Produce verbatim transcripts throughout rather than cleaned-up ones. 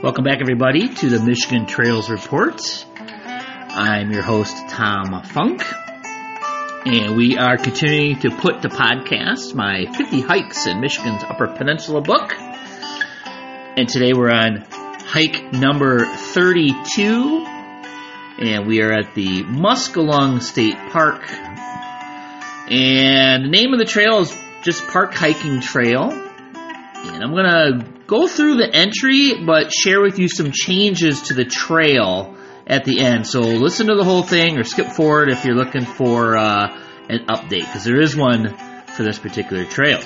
Welcome back, everybody, to the Michigan Trails Report. I'm your host, Tom Funk, and we are continuing to put to podcast my fifty Hikes in Michigan's Upper Peninsula book. And today we're on hike number thirty-two, and we are at the Muskelung State Park. And the name of the trail is just Park Hiking Trail. And I'm going to go through the entry, but share with you some changes to the trail at the end. So listen to the whole thing or skip forward if you're looking for uh, an update, because there is one for this particular trail.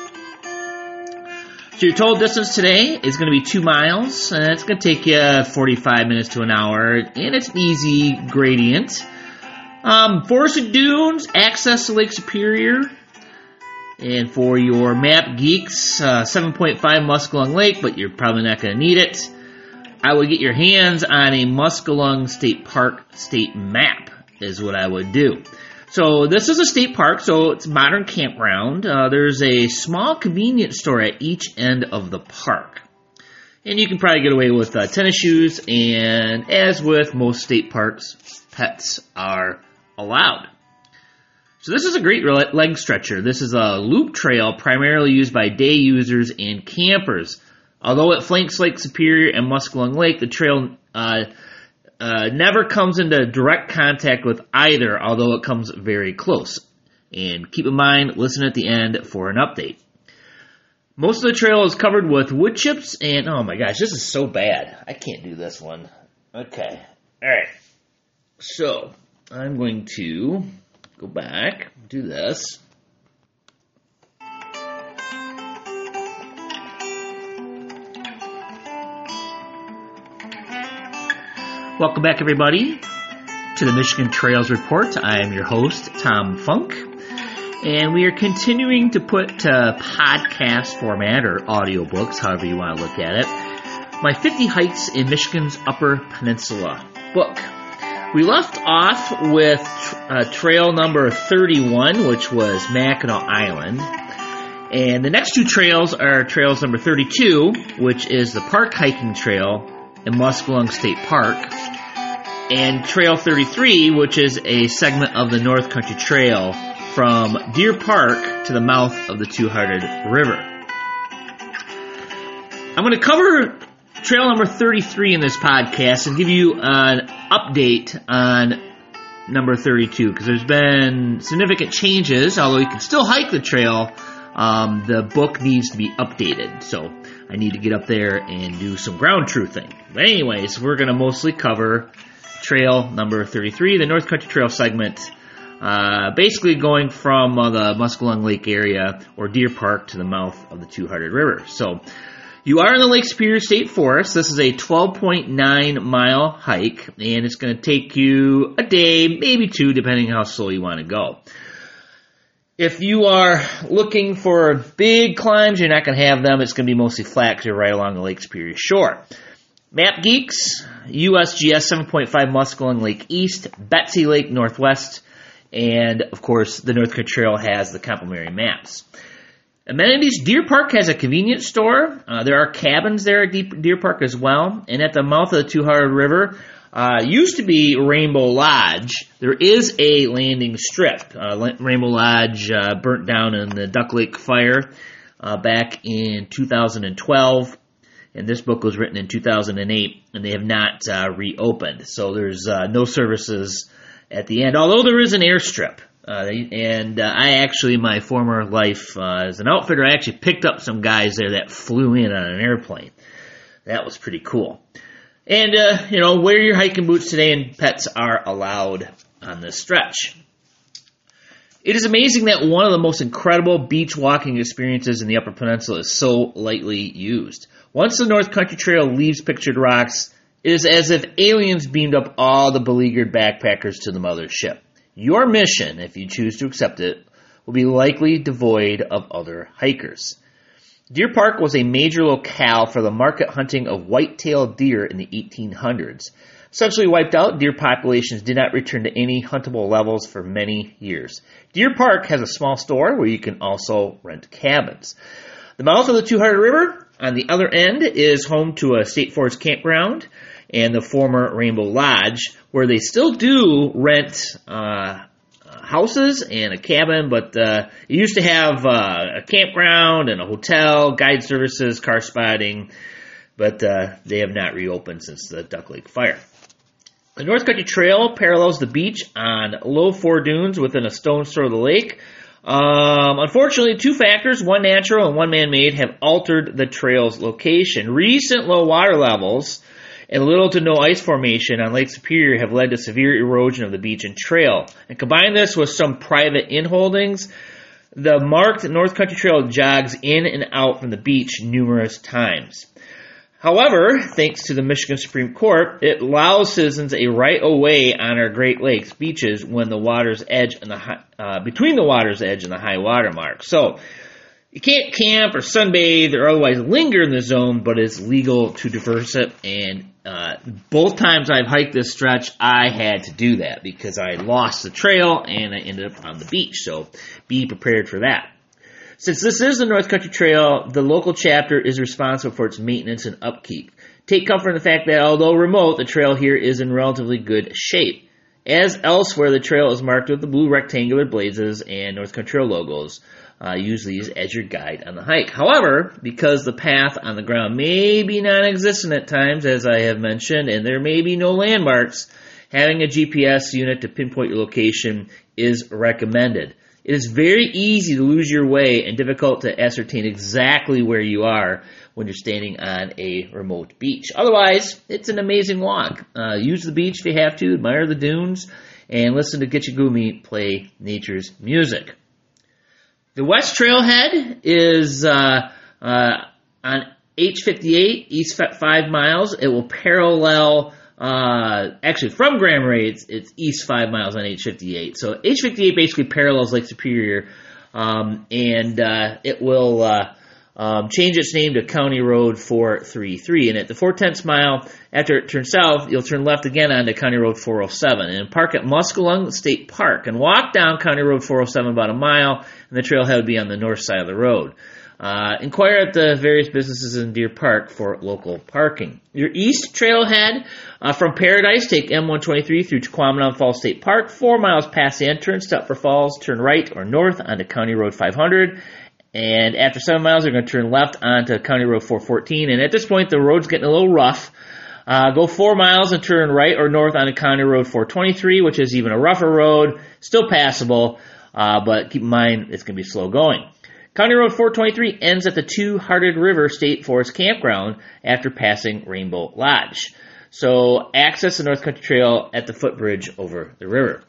So your total distance today is going to be two miles, and it's going to take you forty-five minutes to an hour, and it's an easy gradient. Um, forested dunes, access to Lake Superior. And for your map geeks, uh, seven point five Muskelung Lake, but you're probably not going to need it. I would get your hands on a Muskelung State Park state map is what I would do. So this is a state park, so it's a modern campground. Uh, there's a small convenience store at each end of the park. And you can probably get away with uh, tennis shoes, and as with most state parks, pets are allowed. So this is a great leg stretcher. This is a loop trail primarily used by day users and campers. Although it flanks Lake Superior and Muskelung Lake, the trail uh, uh, never comes into direct contact with either, although it comes very close. And keep in mind, listen at the end for an update. Most of the trail is covered with wood chips, and oh my gosh, this is so bad. I can't do this one. Okay. All right. So I'm going to go back, do this. Welcome back, everybody, to the Michigan Trails Report. I am your host, Tom Funk, and we are continuing to put uh, podcast format or audiobooks, however you want to look at it, my fifty Hikes in Michigan's Upper Peninsula book. We left off with uh, trail number thirty-one, which was Mackinac Island. And the next two trails are trails number thirty-two, which is the Park Hiking Trail in Muskelung State Park, and trail thirty-three, which is a segment of the North Country Trail from Deer Park to the mouth of the Two-Hearted River. I'm going to cover trail number thirty-three in this podcast and give you an update on number thirty-two, because there's been significant changes. Although you can still hike the trail, um, the book needs to be updated. So I need to get up there and do some ground truthing. But anyways, we're going to mostly cover trail number thirty-three, the North Country Trail segment, uh, basically going from uh, the Muskelung Lake area or Deer Park to the mouth of the Two-Hearted River. So you are in the Lake Superior State Forest. This is a twelve point nine mile hike, and it's going to take you a day, maybe two, depending on how slow you want to go. If you are looking for big climbs, you're not going to have them. It's going to be mostly flat because you're right along the Lake Superior shore. Map geeks, U S G S seven point five Muskelung Lake East, Betsy Lake Northwest, and, of course, the North Country Trail has the complimentary maps. Amenities, Deer Park has a convenience store. Uh, there are cabins there at Deer Park as well. And at the mouth of the Two-Hearted River, uh, used to be Rainbow Lodge. There is a landing strip. Uh, Rainbow Lodge uh, burnt down in the Duck Lake fire uh, back in two thousand twelve. And this book was written in two thousand eight, and they have not uh, reopened. So there's uh, no services at the end, although there is an airstrip. Uh, and uh, I actually, in my former life uh, as an outfitter, I actually picked up some guys there that flew in on an airplane. That was pretty cool. And, uh, you know, wear your hiking boots today, and pets are allowed on this stretch. It is amazing that one of the most incredible beach walking experiences in the Upper Peninsula is so lightly used. Once the North Country Trail leaves Pictured Rocks, it is as if aliens beamed up all the beleaguered backpackers to the mothership. Your mission, if you choose to accept it, will be likely devoid of other hikers. Deer Park was a major locale for the market hunting of white-tailed deer in the eighteen hundreds. Essentially wiped out, deer populations did not return to any huntable levels for many years. Deer Park has a small store where you can also rent cabins. The mouth of the Two-Hearted River On the other end is home to a State Forest campground and the former Rainbow Lodge, where they still do rent uh, houses and a cabin, but uh, it used to have uh, a campground and a hotel, guide services, car spotting, but uh, they have not reopened since the Duck Lake fire. The North Country Trail parallels the beach on low four dunes within a stone's throw of the lake. Um, unfortunately, two factors, one natural and one man-made, have altered the trail's location. Recent low water levels and little to no ice formation on Lake Superior have led to severe erosion of the beach and trail. And combine this with some private inholdings, the marked North Country Trail jogs in and out from the beach numerous times. However, thanks to the Michigan Supreme Court, it allows citizens a right of way on our Great Lakes beaches when the water's edge and the high, uh, between the water's edge and the high water mark. So you can't camp or sunbathe or otherwise linger in the zone, but it's legal to traverse it. And uh, both times I've hiked this stretch, I had to do that because I lost the trail and I ended up on the beach. So be prepared for that. Since this is the North Country Trail, the local chapter is responsible for its maintenance and upkeep. Take comfort in the fact that although remote, the trail here is in relatively good shape. As elsewhere, the trail is marked with the blue rectangular blazes and North Country Trail logos. Uh, use these as your guide on the hike. However, because the path on the ground may be non-existent at times, as I have mentioned, and there may be no landmarks, having a G P S unit to pinpoint your location is recommended. It is very easy to lose your way and difficult to ascertain exactly where you are when you're standing on a remote beach. Otherwise, it's an amazing walk. Uh, use the beach if you have to, admire the dunes, and listen to Gitchagumi play nature's music. The West Trailhead is uh, uh, on H fifty-eight, east five miles. It will parallel... Uh, actually, from Grand Marais, it's, it's east five miles on H fifty-eight. So H fifty-eight basically parallels Lake Superior, um, and uh, it will uh, um, change its name to County Road four thirty-three. And at the four-tenths mile, after it turns south, you'll turn left again onto County Road four oh seven. And park at Muskellunge State Park and walk down County Road four oh seven about a mile, and the trailhead would be on the north side of the road. Uh, inquire at the various businesses in Deer Park for local parking. Your east trailhead uh, from Paradise, take M one twenty-three through Quamnon Falls State Park. Four miles past the entrance, stop for Falls, turn right or north onto County Road five hundred. And after seven miles, you're going to turn left onto County Road four fourteen. And at this point, the road's getting a little rough. Uh, go four miles and turn right or north onto County Road four twenty-three, which is even a rougher road, still passable, uh, but keep in mind it's going to be slow going. County Road four twenty-three ends at the Two-Hearted River State Forest Campground after passing Rainbow Lodge. So access the North Country Trail at the footbridge over the river.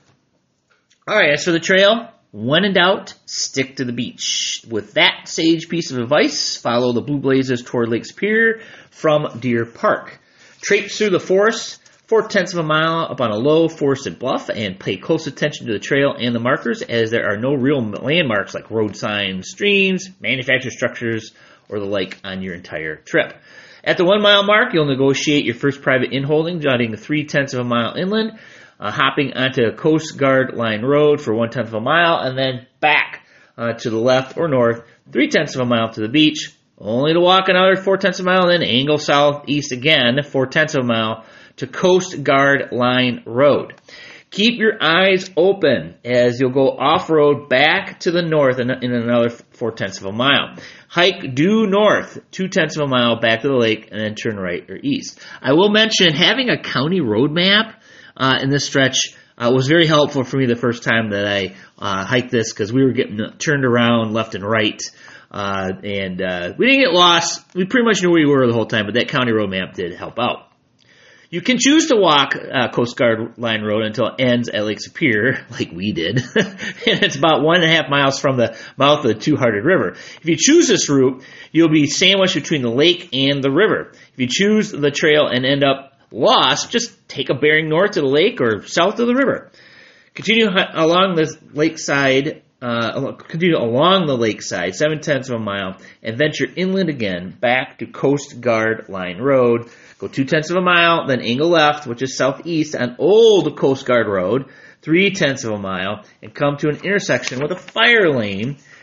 All right, as for the trail, when in doubt, stick to the beach. With that sage piece of advice, follow the blue blazes toward Lake Superior from Deer Park. Traipse through the forest four-tenths of a mile up on a low forested bluff and pay close attention to the trail and the markers, as there are no real landmarks like road signs, streams, manufactured structures, or the like on your entire trip. At the one-mile mark, you'll negotiate your first private inholding, jotting three-tenths of a mile inland, uh, hopping onto Coast Guard Line Road for one-tenth of a mile, and then back uh, to the left or north, three-tenths of a mile to the beach, only to walk another four-tenths of a mile, and then angle southeast again, four-tenths of a mile, to Coast Guard Line Road. Keep your eyes open as you'll go off-road back to the north in, in another four-tenths of a mile. Hike due north, two-tenths of a mile back to the lake, and then turn right or east. I will mention having a county road map uh, in this stretch uh, was very helpful for me the first time that I uh, hiked this, because we were getting turned around left and right, uh, and uh, we didn't get lost. We pretty much knew where we were the whole time, but that county road map did help out. You can choose to walk uh, Coast Guard Line Road until it ends at Lake Superior, like we did, and it's about one and a half miles from the mouth of the Two-Hearted River. If you choose this route, you'll be sandwiched between the lake and the river. If you choose the trail and end up lost, just take a bearing north to the lake or south of the river. Continue along the lakeside, uh, continue along the lakeside, seven-tenths of a mile, and venture inland again back to Coast Guard Line Road. Go two-tenths of a mile, then angle left, which is southeast on Old Coast Guard Road, three-tenths of a mile, and come to an intersection with a fire lane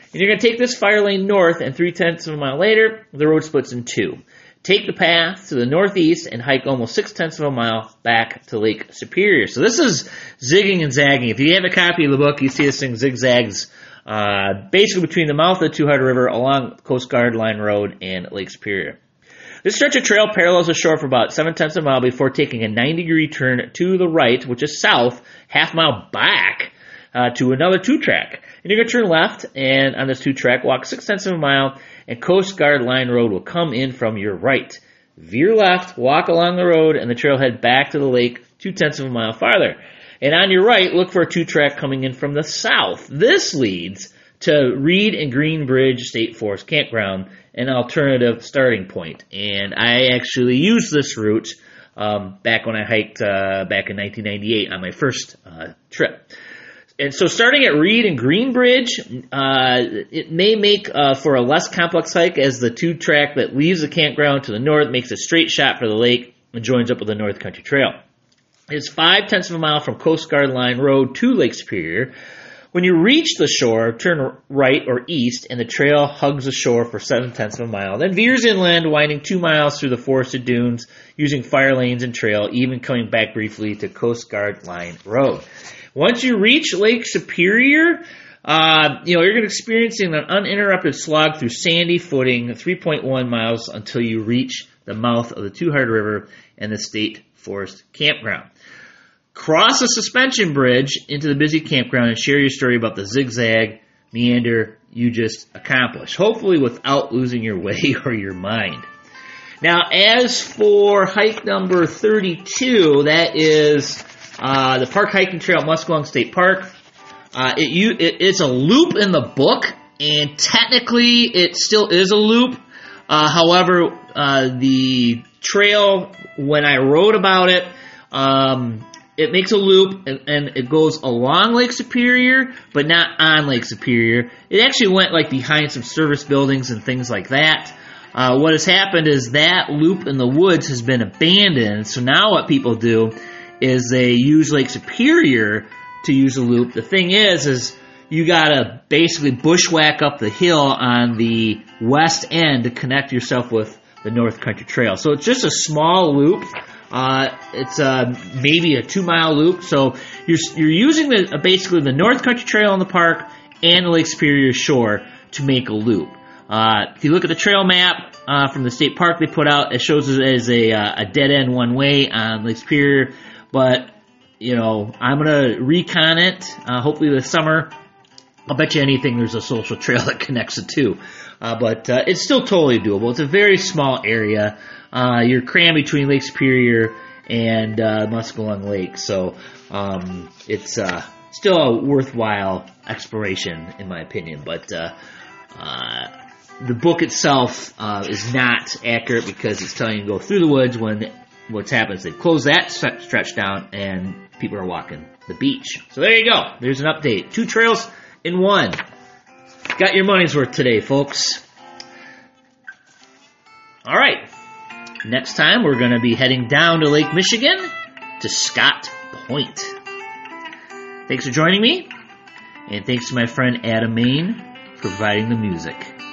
And you're going to take this fire lane north, and three-tenths of a mile later, the road splits in two. Take the path to the northeast and hike almost six-tenths of a mile back to Lake Superior. So this is zigging and zagging. If you have a copy of the book, you see this thing zigzags uh, basically between the mouth of the Two-Hearted River along Coast Guard Line Road and Lake Superior. This stretch of trail parallels the shore for about seven-tenths of a mile before taking a ninety-degree turn to the right, which is south, half mile back uh, to another two-track. And you're going to turn left, and on this two-track, walk six-tenths of a mile, and Coast Guard Line Road will come in from your right. Veer left, walk along the road, and the trail head back to the lake two-tenths of a mile farther. And on your right, look for a two-track coming in from the south. This leads to Reed and Green Bridge State Forest Campground, an alternative starting point. And I actually used this route um, back when I hiked uh, back in nineteen ninety-eight on my first uh, trip. And so starting at Reed and Green Bridge, uh, it may make uh, for a less complex hike as the two-track that leaves the campground to the north makes a straight shot for the lake and joins up with the North Country Trail. It's five-tenths of a mile from Coast Guard Line Road to Lake Superior. When you reach the shore, turn right or east, and the trail hugs the shore for seven-tenths of a mile, then veers inland, winding two miles through the forested dunes, using fire lanes and trail, even coming back briefly to Coast Guard Line Road. Once you reach Lake Superior, uh, you know, you're going to experience an uninterrupted slog through sandy footing, three point one miles until you reach the mouth of the Two-Hearted River and the State Forest Campground. Cross a suspension bridge into the busy campground and share your story about the zigzag meander you just accomplished, hopefully without losing your way or your mind. Now, as for hike number thirty-two, that is uh, the Park Hiking Trail at Muskellunge State Park. Uh, it, you, it, it's a loop in the book, and technically it still is a loop. Uh, however, uh, the trail, when I wrote about it, um, it makes a loop, and, and it goes along Lake Superior, but not on Lake Superior. It actually went like behind some service buildings and things like that. Uh, what has happened is that loop in the woods has been abandoned, so now what people do is they use Lake Superior to use a loop. The thing is, is you gotta basically bushwhack up the hill on the west end to connect yourself with the North Country Trail. So it's just a small loop. Uh, it's uh, maybe a two-mile loop. So you're you're using the uh, basically the North Country Trail in the park and the Lake Superior shore to make a loop. Uh, if you look at the trail map uh, from the state park they put out, it shows it as a, uh, a dead end one way on Lake Superior. But you know, I'm gonna recon it. Uh, hopefully this summer. I'll bet you anything there's a social trail that connects the two. Uh, but uh, it's still totally doable. It's a very small area. Uh, you're crammed between Lake Superior and uh, Muskellunge Lake, so um, it's uh, still a worthwhile exploration, in my opinion. But uh, uh, the book itself uh, is not accurate because it's telling you to go through the woods when what's happened is they've closed that stretch down and people are walking the beach. So there you go. There's an update. Two trails in one. Got your money's worth today, folks. All right. Next time, we're going to be heading down to Lake Michigan to Scott Point. Thanks for joining me, and thanks to my friend Adam Main for providing the music.